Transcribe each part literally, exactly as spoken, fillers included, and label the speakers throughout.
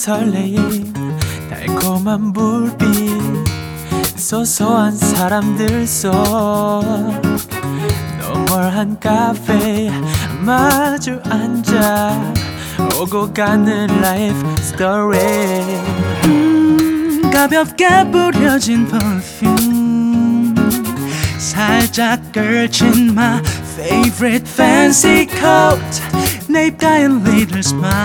Speaker 1: 설레임 달콤한 불빛 소소한 사람들 속 노멀한 카페 마주 앉아 오고 가는 라이프 스토리
Speaker 2: 음, 가볍게 뿌려진 perfume 살짝 걸친 my favorite fancy coat 내 입가에 little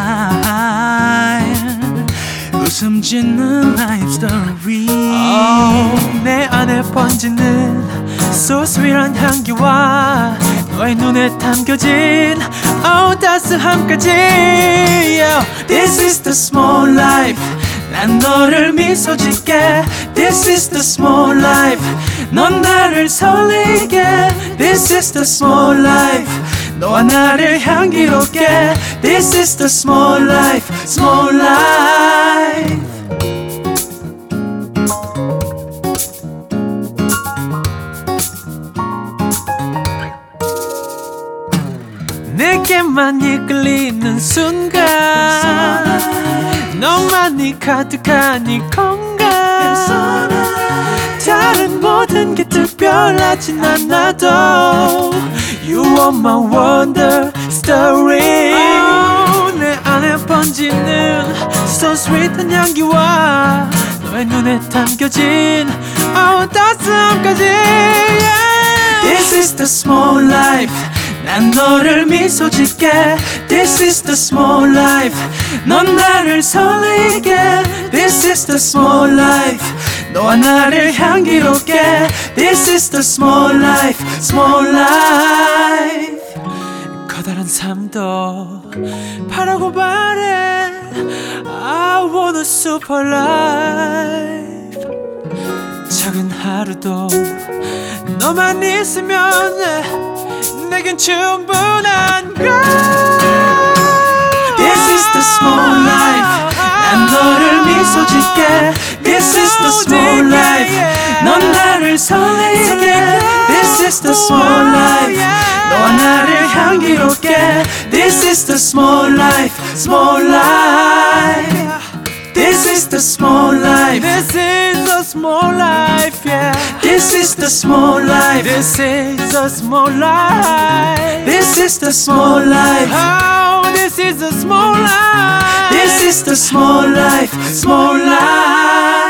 Speaker 2: smile 웃음 짓는 life story
Speaker 1: oh, 내 안에 번지는 소스위한 향기와 너의 눈에 담겨진 oh, 따스함까지 yeah. This is the small life 난 너를 미소 짓게 This is the small life 넌 나를 설레게 This is the small life 너와 나를 향기롭게 This is the small life, small life 내게만 이끌리는 순간 너만이 가득한 이 공간 다른 모든 게 특별하진 않아도 You are my wonder story oh, 내 안에 번지는 so sweet한 향기와 너의 눈에 담겨진 oh, 따스함까지 yeah. This is the small life 난 너를 미소 짓게 This is the small life 넌 나를 설레게 This is the small life 너와 나를 향기롭게 This is the small life, small life 커다란 삶도 바라고 바래 I want a super life 작은 하루도 너만 있으면 내겐 충분한 걸 This is the small life 난 너를 미소 짓게 This is the small life 넌 나를 설레게 This is the small life 너와 나를 향기롭게 This is the small life, small life This is the small life This is the small life, yeah This is the small life This is the small life This is the small life Oh, this is the small life This is the small life, small life